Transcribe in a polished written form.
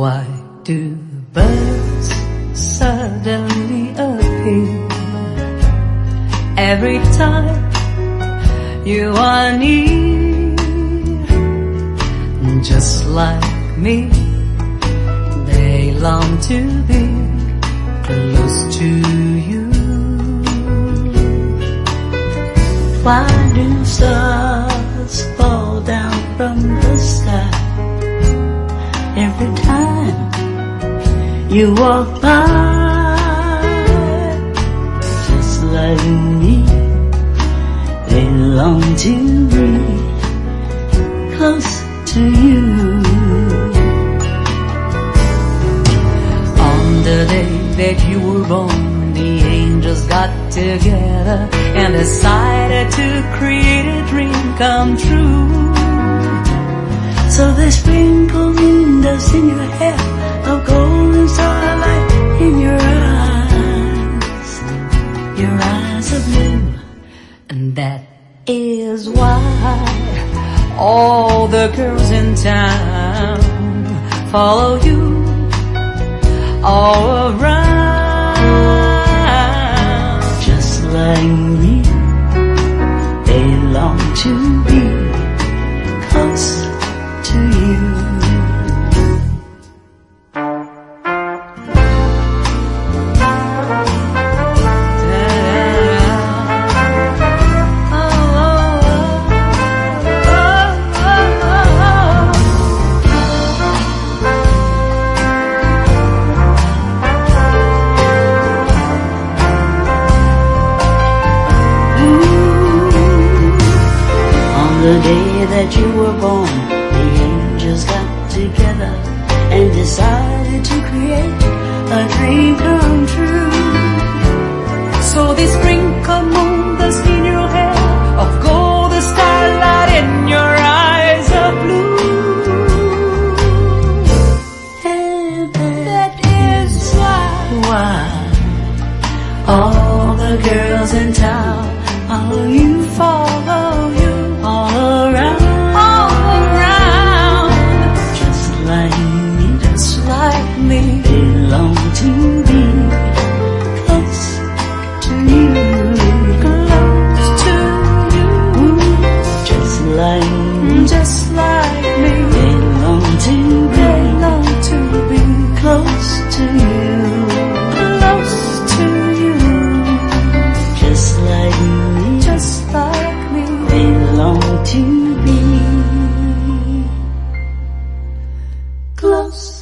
Why do birds suddenly appear every time you are near? Just like me, they long to be close to you. Why do stars fall down from the sky every time you walk by? Just like me, they long to be close to you. On the day that you were born, the angels got together and decided to create a dream come true. So they sprinkled moon dust in your hair, of golden starlight in your eyes are blue. And that is why all the girls in town follow you all around. Just like me, they long to be close to you. The day that you were born, the angels got together and decided to create a dream come true. So they sprinkled moon dust in your hair, of golden starlight in your eyes of blue. And that is why all the girls in town follow you, follow you. All around, just like me, they long to be close to you, close to you. Just like me, they long to be close to you, close to you. Just like me, they long to be close